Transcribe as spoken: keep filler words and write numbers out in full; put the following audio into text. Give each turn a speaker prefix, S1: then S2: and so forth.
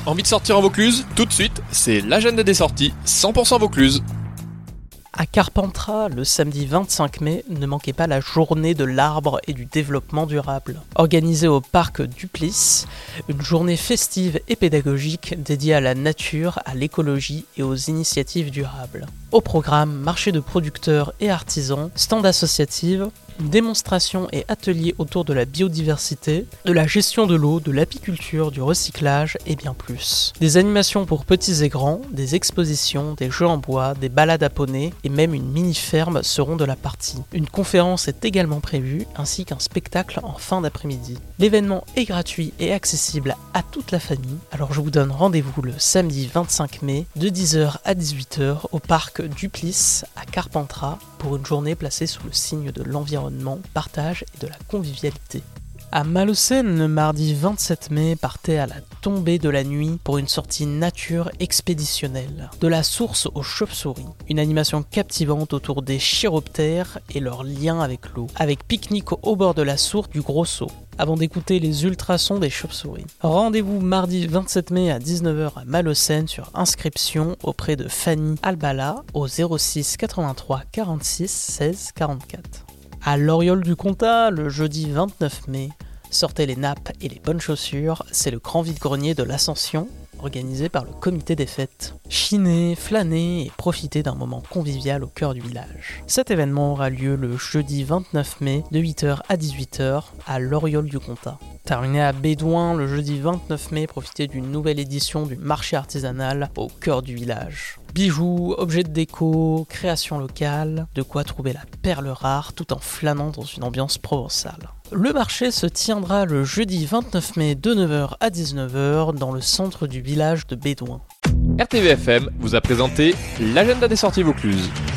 S1: Envie de sortir en Vaucluse? Tout de suite, c'est l'agenda des sorties cent pour cent Vaucluse.
S2: À Carpentras, le samedi vingt-cinq mai, ne manquez pas la journée de l'arbre et du développement durable. Organisée au parc Duplice, une journée festive et pédagogique dédiée à la nature, à l'écologie et aux initiatives durables. Au programme, marché de producteurs et artisans, stand associative, démonstrations et ateliers autour de la biodiversité, de la gestion de l'eau, de l'apiculture, du recyclage et bien plus. Des animations pour petits et grands, des expositions, des jeux en bois, des balades à poney et même une mini-ferme seront de la partie. Une conférence est également prévue ainsi qu'un spectacle en fin d'après-midi. L'événement est gratuit et accessible à toute la famille, alors je vous donne rendez-vous le samedi vingt-cinq mai de dix heures à dix-huit heures au parc Duplice à Carpentras pour une journée placée sous le signe de l'environnement, partage et de la convivialité. À Malaucène, le mardi vingt-sept mai, partez à la tombée de la nuit pour une sortie nature expéditionnelle. De la source aux chauves-souris, une animation captivante autour des chiroptères et leur lien avec l'eau, avec pique-nique au bord de la source du Gros Saut, avant d'écouter les ultrasons des chauves-souris. Rendez-vous mardi vingt-sept mai à dix-neuf heures à Malaucène sur inscription auprès de Fanny Albala au zéro six quatre-vingt-trois quarante-six seize quarante-quatre. À l'Oriole du Comtat, le jeudi vingt-neuf mai, sortez les nappes et les bonnes chaussures, c'est le grand vide-grenier de l'Ascension, organisé par le comité des fêtes. Chinez, flânez et profitez d'un moment convivial au cœur du village. Cet événement aura lieu le jeudi vingt-neuf mai de huit heures à dix-huit heures à l'Oriole du Comtat. Terminé à Bédouin, le jeudi vingt-neuf mai, profitez d'une nouvelle édition du marché artisanal au cœur du village. Bijoux, objets de déco, création locale, de quoi trouver la perle rare tout en flânant dans une ambiance provençale. Le marché se tiendra le jeudi vingt-neuf mai de neuf heures à dix-neuf heures dans le centre du village de Bédouin.
S1: R T V F M vous a présenté l'agenda des sorties Vaucluse.